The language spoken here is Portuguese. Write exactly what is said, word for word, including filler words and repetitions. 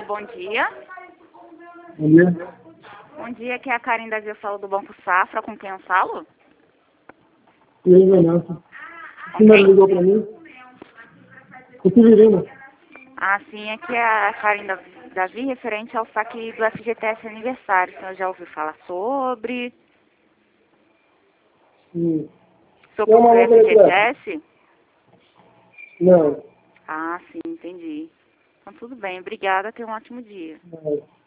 bom dia. Bom dia. Bom dia, aqui é a Karen Davi, eu falo do Banco Safra, com quem eu falo? E aí, Vanessa? Você Ok. ligou pra mim? Eu te virei, Ah, sim, aqui é a Karen Davi, Davi, referente ao saque do F G T S aniversário. O senhor já ouviu falar sobre? Hum. Sobre É o uma outra F G T letra. S? Não. Ah, sim, entendi. Então tudo bem, obrigada, tenha um ótimo dia. Não.